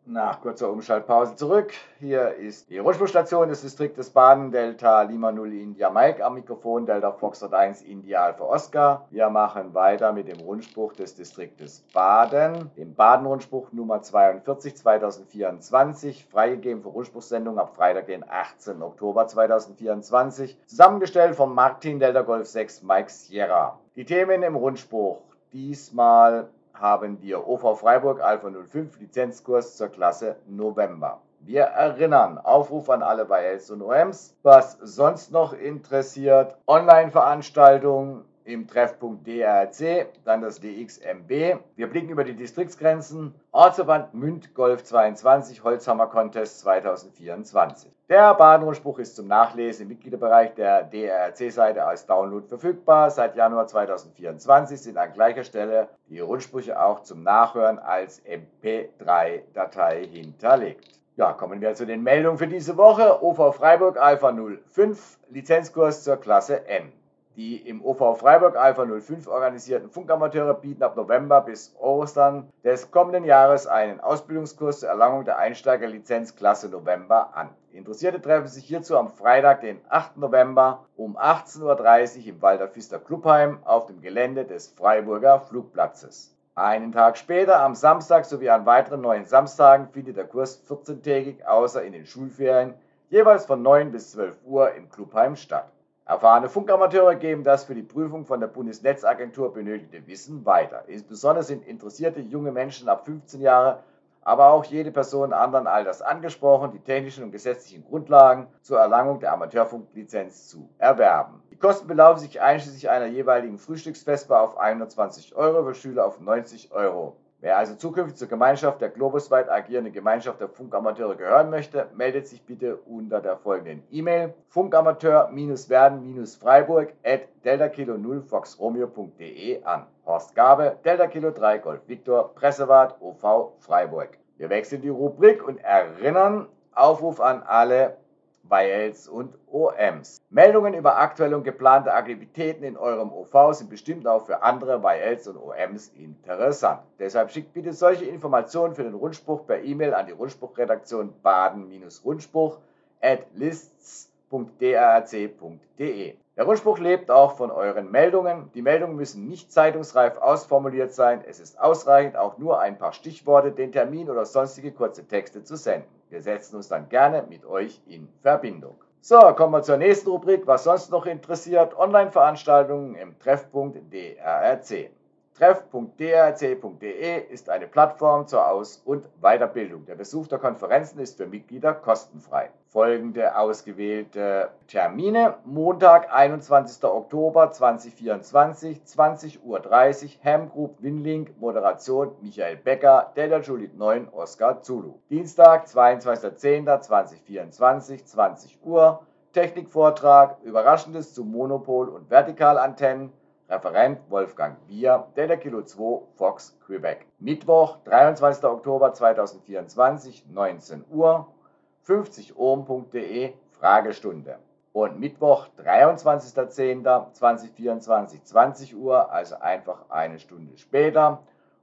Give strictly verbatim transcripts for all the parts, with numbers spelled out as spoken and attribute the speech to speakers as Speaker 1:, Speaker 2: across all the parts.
Speaker 1: Nach kurzer Umschaltpause zurück. Hier ist die Rundfunkstation des Distriktes Baden, Delta Lima null India Mike am Mikrofon, Delta Foxtrot eins India Alpha Oscar. Wir machen weiter mit dem Rundspruch des Distriktes Baden, dem Baden-Rundspruch Nummer zweiundvierzig zweitausendvierundzwanzig, freigegeben für Rundspruchsendung ab Freitag, den achtzehnten Oktober zweitausendvierundzwanzig, zusammengestellt von Martin Delta Golf sechs Mike Sierra. Die Themen im Rundspruch diesmal haben wir O V Freiburg Alpha null fünf Lizenzkurs zur Klasse November. Wir erinnern, Aufruf an alle Y Ls und O Ms, was sonst noch interessiert, Online-Veranstaltungen im Treffpunkt D R R C, dann das D X M B. Wir blicken über die Distriktsgrenzen, Ortsverband Münd Golf zweiundzwanzig, Holzhammer Contest zweitausendvierundzwanzig. Der Baden-Rundspruch ist zum Nachlesen im Mitgliederbereich der D R R C-Seite als Download verfügbar. Seit Januar zweitausendvierundzwanzig sind an gleicher Stelle die Rundsprüche auch zum Nachhören als M P drei Datei hinterlegt. Ja, kommen wir zu den Meldungen für diese Woche. O V Freiburg Alpha null fünf, Lizenzkurs zur Klasse N. Die im O V Freiburg Alpha null fünf organisierten Funkamateure bieten ab November bis Ostern des kommenden Jahres einen Ausbildungskurs zur Erlangung der Einsteigerlizenz Klasse November an. Interessierte treffen sich hierzu am Freitag, den achten November um achtzehn Uhr dreißig im Walter Pfister Clubheim auf dem Gelände des Freiburger Flugplatzes. Einen Tag später, am Samstag sowie an weiteren neun Samstagen, findet der Kurs vierzehntägig außer in den Schulferien jeweils von neun bis zwölf Uhr im Clubheim statt. Erfahrene Funkamateure geben das für die Prüfung von der Bundesnetzagentur benötigte Wissen weiter. Insbesondere sind interessierte junge Menschen ab fünfzehn Jahre, aber auch jede Person anderen Alters angesprochen, die technischen und gesetzlichen Grundlagen zur Erlangung der Amateurfunklizenz zu erwerben. Die Kosten belaufen sich einschließlich einer jeweiligen Frühstücksvesper auf hundertzwanzig Euro, für Schüler auf neunzig Euro. Wer also zukünftig zur Gemeinschaft der globusweit agierenden Gemeinschaft der Funkamateure gehören möchte, meldet sich bitte unter der folgenden E-Mail funkamateur-werden-freiburg at delta kilo null fox romeo punkt de an. Horst Gabe, Delta Kilo drei Golf Victor, Pressewart, O V Freiburg. Wir wechseln die Rubrik und erinnern, Aufruf an alle Y Ls und O Ms. Meldungen über aktuelle und geplante Aktivitäten in eurem O V sind bestimmt auch für andere Y Ls und O Ms interessant. Deshalb schickt bitte solche Informationen für den Rundspruch per E-Mail an die Rundspruchredaktion baden-rundspruch at lists punkt d r r c punkt de. Der Rundspruch lebt auch von euren Meldungen. Die Meldungen müssen nicht zeitungsreif ausformuliert sein. Es ist ausreichend, auch nur ein paar Stichworte, den Termin oder sonstige kurze Texte zu senden. Wir setzen uns dann gerne mit euch in Verbindung. So, kommen wir zur nächsten Rubrik, was sonst noch interessiert. Online-Veranstaltungen im Treffpunkt D R R C. treff punkt d r r c punkt de ist eine Plattform zur Aus- und Weiterbildung. Der Besuch der Konferenzen ist für Mitglieder kostenfrei. Folgende ausgewählte Termine: Montag, einundzwanzigster Oktober zweitausendvierundzwanzig, zwanzig Uhr dreißig, Ham Group Winlink, Moderation Michael Becker, Delta Juliet neun Oscar Zulu. Dienstag, zweiundzwanzigster zehnter zweitausendvierundzwanzig, zwanzig Uhr, Technikvortrag, Überraschendes zu Monopol- und Vertikalantennen, Referent Wolfgang Bier, Delta Kilo zwei Fox Quebec. Mittwoch, dreiundzwanzigster Oktober zweitausendvierundzwanzig, neunzehn Uhr, fünfzig ohm punkt de, Fragestunde. Und Mittwoch, dreiundzwanzigster zehnter zweitausendvierundzwanzig, zwanzig Uhr, also einfach eine Stunde später,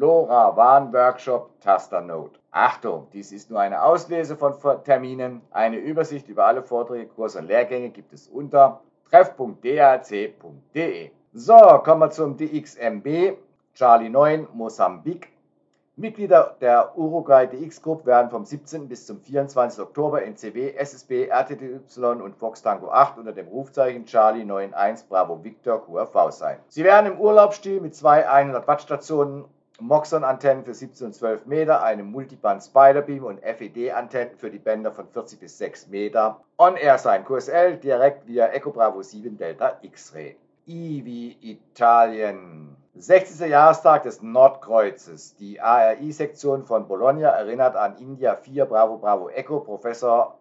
Speaker 1: LoRaWAN Workshop Tasternote. Achtung, dies ist nur eine Auslese von Terminen. Eine Übersicht über alle Vorträge, Kurse und Lehrgänge gibt es unter treff punkt d r c punkt de. So, kommen wir zum D X M B, Charlie neun, Mosambik. Mitglieder der Uruguay D X Group werden vom siebzehnten bis zum vierundzwanzigsten Oktober in C W, S S B, R T T Y und Fox Tango acht unter dem Rufzeichen Charlie neun eins Bravo Victor Q R V sein. Sie werden im Urlaubsstil mit zwei hundert Watt Stationen, Moxon-Antennen für siebzehn und zwölf Meter, einem Multiband Spiderbeam und F E D-Antennen für die Bänder von vierzig bis sechs Meter on-air sein. Q S L direkt via Echo Bravo sieben Delta X-Ray. I wie Italien. sechzigster Jahrestag des Nordkreuzes. Die A R I-Sektion von Bologna erinnert an India vier Bravo Bravo Echo Professor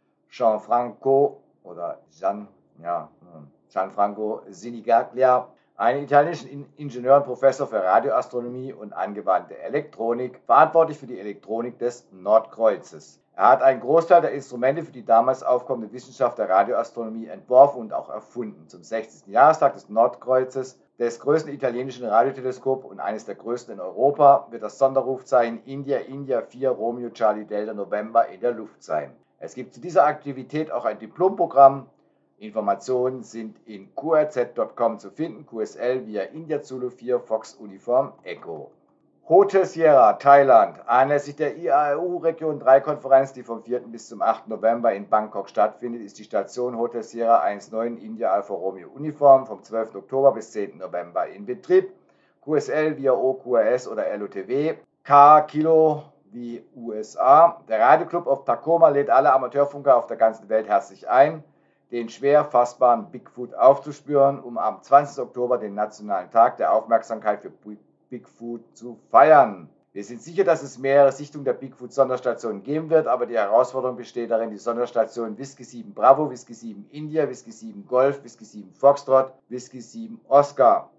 Speaker 1: Gianfranco oder Gian, ja, Gianfranco Sinigaglia, einen italienischen Ingenieur und Professor für Radioastronomie und angewandte Elektronik, verantwortlich für die Elektronik des Nordkreuzes. Er hat einen Großteil der Instrumente für die damals aufkommende Wissenschaft der Radioastronomie entworfen und auch erfunden. Zum sechzigsten Jahrestag des Nordkreuzes des größten italienischen Radioteleskops und eines der größten in Europa, wird das Sonderrufzeichen India India vier Romeo Charlie Delta November in der Luft sein. Es gibt zu dieser Aktivität auch ein Diplomprogramm. Informationen sind in q r z punkt com zu finden, Q S L via India Zulu vier Fox Uniform Echo. Hotel Sierra, Thailand. Anlässlich der I A E U Region drei Konferenz, die vom vierten bis zum achten November in Bangkok stattfindet, ist die Station Hotel Sierra eins neun India Alpha Romeo Uniform vom zwölften Oktober bis zehnten November in Betrieb. Q S L via O Q R S oder L O T W. K Kilo wie U S A. Der Radioclub of Tacoma lädt alle Amateurfunker auf der ganzen Welt herzlich ein, den schwer fassbaren Bigfoot aufzuspüren, um am zwanzigsten Oktober den Nationalen Tag der Aufmerksamkeit für Bigfoot zu feiern. Wir sind sicher, dass es mehrere Sichtungen der Bigfoot-Sonderstationen geben wird, aber die Herausforderung besteht darin, die Sonderstationen Whisky sieben Bravo, Whisky sieben India, Whisky sieben Golf, Whisky sieben Foxtrot, Whisky sieben Oscar.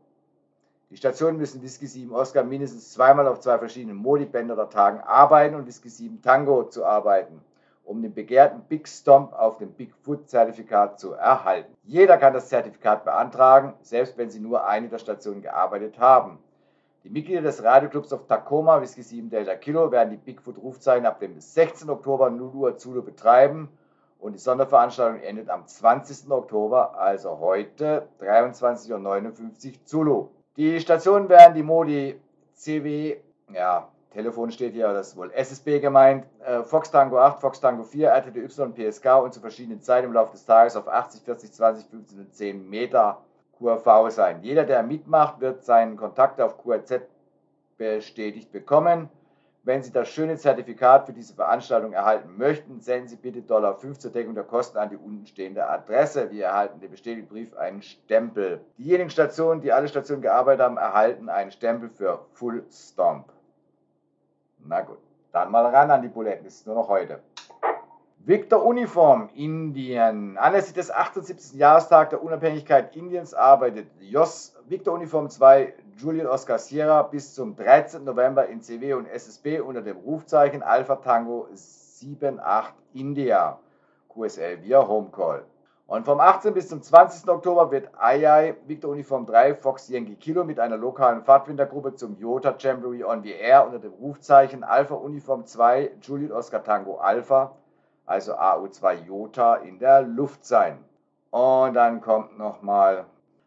Speaker 1: Die Stationen müssen Whisky sieben Oscar mindestens zweimal auf zwei verschiedenen Modibänden oder Tagen arbeiten und Whisky sieben Tango zu arbeiten, um den begehrten Big Stomp auf dem Bigfoot-Zertifikat zu erhalten. Jeder kann das Zertifikat beantragen, selbst wenn sie nur eine der Stationen gearbeitet haben. Die Mitglieder des Radioclubs of Tacoma, Whisky sieben Delta Kilo, werden die Bigfoot-Rufzeichen ab dem sechzehnten Oktober null Uhr Zulu betreiben und die Sonderveranstaltung endet am zwanzigsten Oktober, also heute, dreiundzwanzig Uhr neunundfünfzig Zulu. Die Stationen werden die Modi C W, ja, Telefon steht hier, das ist wohl S S B gemeint, äh, Fox Tango acht, Fox Tango vier, R T D Y, P S K und zu verschiedenen Zeiten im Laufe des Tages auf achtzig, vierzig, zwanzig, fünfzehn und zehn Meter Q R V sein. Jeder, der mitmacht, wird seinen Kontakt auf Q R Z bestätigt bekommen. Wenn Sie das schöne Zertifikat für diese Veranstaltung erhalten möchten, senden Sie bitte fünf Dollar zur Deckung der Kosten an die untenstehende Adresse. Wir erhalten den Bestätigungsbrief, einen Stempel. Diejenigen Stationen, die alle Stationen gearbeitet haben, erhalten einen Stempel für Full Stomp. Na gut, dann mal ran an die Buletten, das ist nur noch heute. Victor Uniform, Indien. Anlässlich des achtundsiebzigsten Jahrestags der Unabhängigkeit Indiens arbeitet J O S Victor Uniform zwei Juliet Oscar Sierra bis zum dreizehnten November in C W und S S B unter dem Rufzeichen Alpha Tango sieben acht India, Q S L via Home Call. Und vom achtzehnten bis zum zwanzigsten Oktober wird I I Victor Uniform drei Fox Yankee Kilo mit einer lokalen Pfadfindergruppe zum Yota Jamboree on the Air unter dem Rufzeichen Alpha Uniform zwei Juliet Oscar Tango Alpha, also A U zwei Jota, in der Luft sein. Und dann kommt nochmal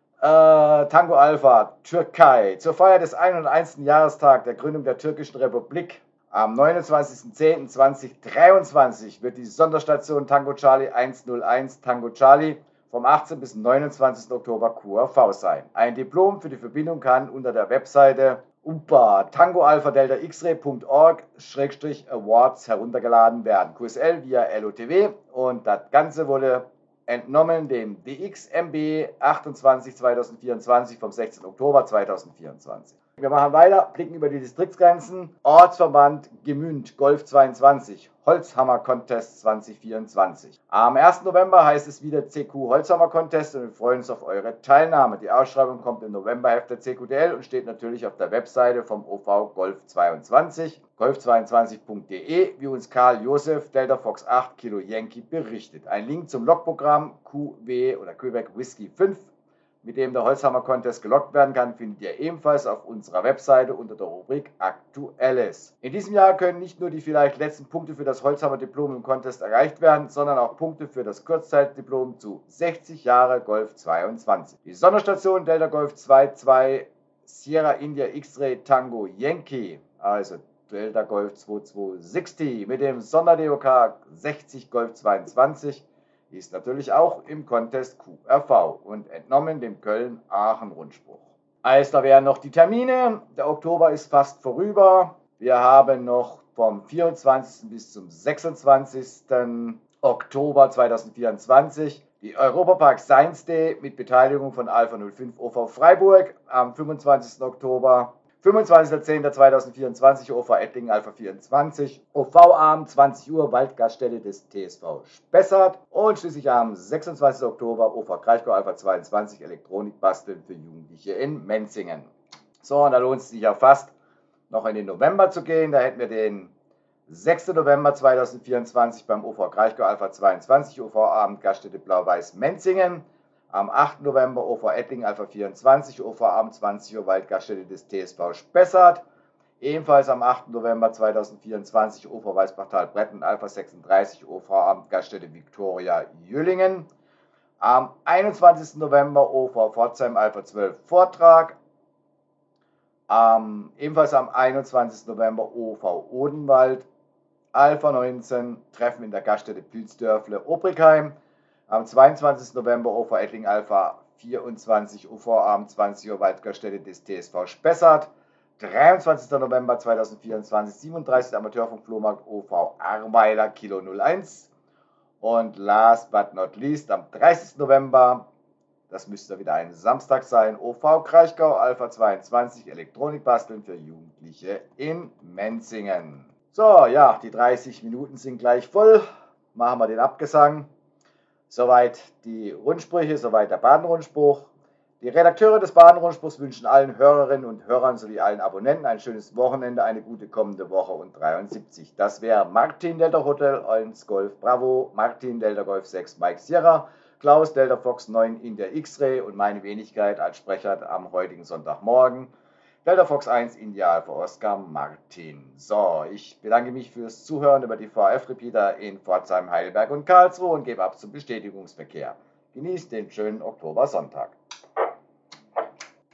Speaker 1: äh, Tango Alpha, Türkei. Zur Feier des hunderteinsten Jahrestags der Gründung der Türkischen Republik am neunundzwanzigsten zehnten zweitausenddreiundzwanzig wird die Sonderstation Tango Charlie hunderteins Tango Charlie vom achtzehnten bis neunundzwanzigsten Oktober Q R V sein. Ein Diplom für die Verbindung kann unter der Webseite U P A Tango Alpha Delta X-Ray Punkt org Schrägstrich Awards heruntergeladen werden. Q S L via L O T W und das Ganze wurde entnommen dem D X M B achtundzwanzig zweitausendvierundzwanzig vom sechzehnten Oktober zweitausendvierundzwanzig. Wir machen weiter, blicken über die Distriktsgrenzen. Ortsverband Gemünd Golf zweiundzwanzig, Holzhammer Contest zweitausendvierundzwanzig. Am ersten November heißt es wieder C Q Holzhammer Contest und wir freuen uns auf eure Teilnahme. Die Ausschreibung kommt im Novemberheft der C Q D L und steht natürlich auf der Webseite vom O V Golf zweiundzwanzig, golf zweiundzwanzig punkt de, wie uns Karl Josef Delta Fox acht Kilo Yankee berichtet. Ein Link zum Logprogramm Q W oder Quebec Whisky fünf, mit dem der Holzhammer Contest gelockt werden kann, findet ihr ebenfalls auf unserer Webseite unter der Rubrik Aktuelles. In diesem Jahr können nicht nur die vielleicht letzten Punkte für das Holzhammer Diplom im Contest erreicht werden, sondern auch Punkte für das Kurzzeitdiplom zu sechzig Jahre Golf zweiundzwanzig. Die Sonderstation Delta Golf zweiundzwanzig Sierra India X-Ray Tango Yankee, also Delta Golf zweiundzwanzig sechzig mit dem Sonder-D O K sechzig Golf zweiundzwanzig, ist natürlich auch im Contest Q R V und entnommen dem Köln-Aachen-Rundspruch. Also da wären noch die Termine. Der Oktober ist fast vorüber. Wir haben noch vom vierundzwanzigsten bis zum sechsundzwanzigsten Oktober zweitausendvierundzwanzig die Europapark Science Day mit Beteiligung von Alpha null fünf O V Freiburg am fünfundzwanzigsten Oktober. fünfundzwanzigster zehnter zweitausendvierundzwanzig O V Ettlingen Alpha vierundzwanzig, O V-Abend zwanzig Uhr Waldgaststätte des T S V Spessart und schließlich am sechsundzwanzigsten Oktober O V Kraichgau Alpha zweiundzwanzig Elektronik basteln für Jugendliche in Menzingen. So, und da lohnt es sich ja fast noch in den November zu gehen. Da hätten wir den sechsten November zweitausendvierundzwanzig beim O V Kraichgau Alpha zweiundzwanzig O V-Abend Gaststätte Blau-Weiß Menzingen. Am achten November O V Ettlingen Alpha vierundzwanzig, O V Abend zwanzig Uhr Waldgaststätte des T S V Spessart. Ebenfalls am achten November zweitausendvierundzwanzig O V Weißbachtal-Bretten Alpha sechsunddreißig, O V Abend Gaststätte Viktoria Jüllingen. Am einundzwanzigsten November O V Pforzheim Alpha zwölf Vortrag. Ähm, ebenfalls am einundzwanzigsten November O V Odenwald Alpha neunzehn Treffen in der Gaststätte Pilzdörfle Obrigheim. Am zweiundzwanzigsten November O V Ettlingen Alpha vierundzwanzig O V Abend zwanzig Uhr Waldgaststätte des T S V Spessart. dreiundzwanzigsten November zweitausendvierundzwanzig siebenunddreißigster Amateurfunk-Flohmarkt O V Ahrweiler Kilo null eins. Und last but not least am dreißigsten November, das müsste wieder ein Samstag sein, O V Kraichgau Alpha zweiundzwanzig Elektronikbasteln für Jugendliche in Menzingen. So, ja, die dreißig Minuten sind gleich voll. Machen wir den Abgesang. Soweit die Rundsprüche, soweit der Badenrundspruch. Die Redakteure des Badenrundspruchs wünschen allen Hörerinnen und Hörern sowie allen Abonnenten ein schönes Wochenende, eine gute kommende Woche und dreiundsiebzig. Das wäre Martin Delta Hotel eins Golf Bravo, Martin Delta Golf sechs Mike Sierra, Klaus Delta Fox neun India X-Ray und meine Wenigkeit als Sprecher am heutigen Sonntagmorgen. Delta Fox eins India Alpha Oscar Martin. So, ich bedanke mich fürs Zuhören über die V F-Repeater in Pforzheim, Heidelberg und Karlsruhe und gebe ab zum Bestätigungsverkehr. Genießt den schönen Oktobersonntag.